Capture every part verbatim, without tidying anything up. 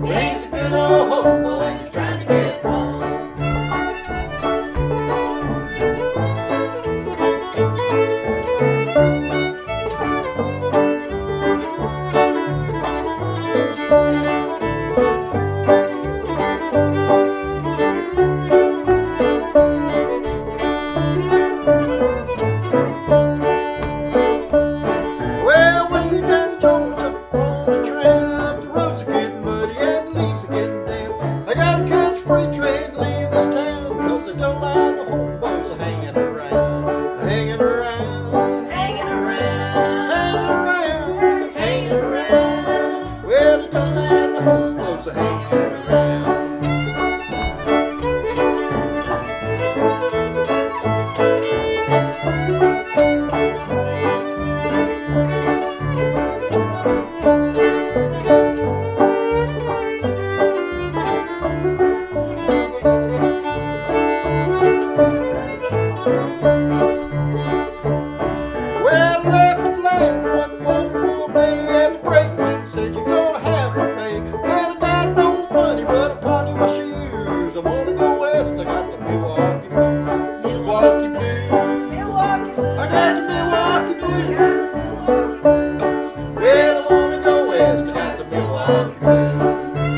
He's a good old hobo and he's trying to get home. Well, when you're down in Georgia on the train up, the roads are getting muddy and the leaves are getting damp. I gotta catch a freight train to leave this town, cause they don't like the hobos are hanging around, hanging around, Hanging around, hanging around, hanging around. well, they don't like the hobos are hanging around. Well, I left the land one wonderful day, and the brakeman said you're gonna have to pay. Well, I got no money, but I pawned my shoes. I wanna go west, I got the Milwaukee blues, Milwaukee blues. Milwaukee, I got the Milwaukee blues. Well, I wanna go west, I got the Milwaukee blues.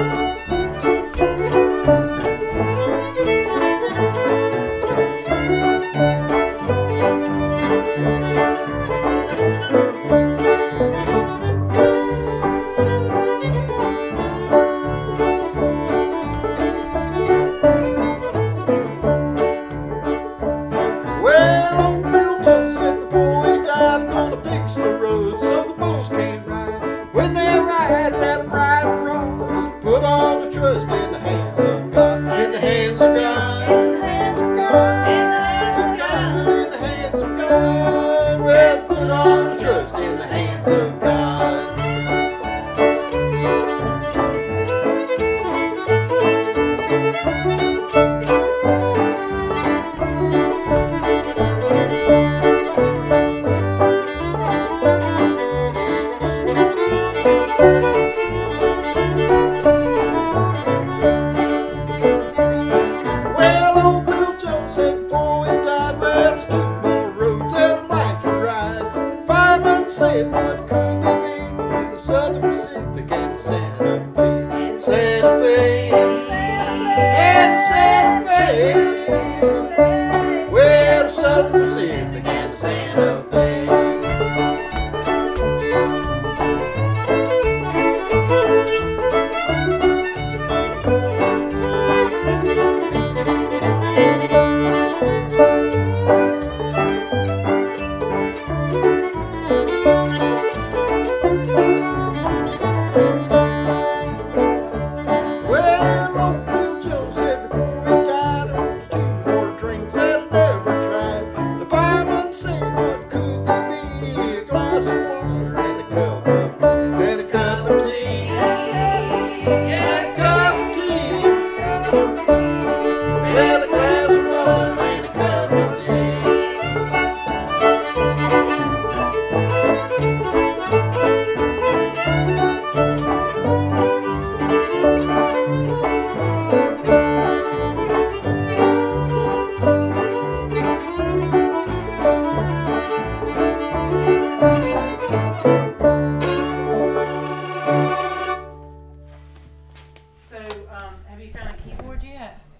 Well, old Bill Joe said before he died, gonna fix the roads so the bulls can't ride. When they ride, let them ride the roads and put all the trust in the hands of God, in the hands of God, in the hands of God, in the hands of God. in the hands of God. Well, put all the trust in the hands of God. Well, old Bill Jones said before he died, well, there's two more roads that I'd like to ride. Fireman said, what could they be with the Southern Pacific and Santa Fe? Santa Fe, and Santa Fe. Well, the Southern Pacific and the Santa Fe. Well, old Bill Jones said before he died, there's two more drinks that I'll never try. The fireman said, what could they be? A glass of water and a cup of and a cup of tea, and a cup of tea. Well, a glass of water and a cup of tea. So, um, have you found a keyboard yet?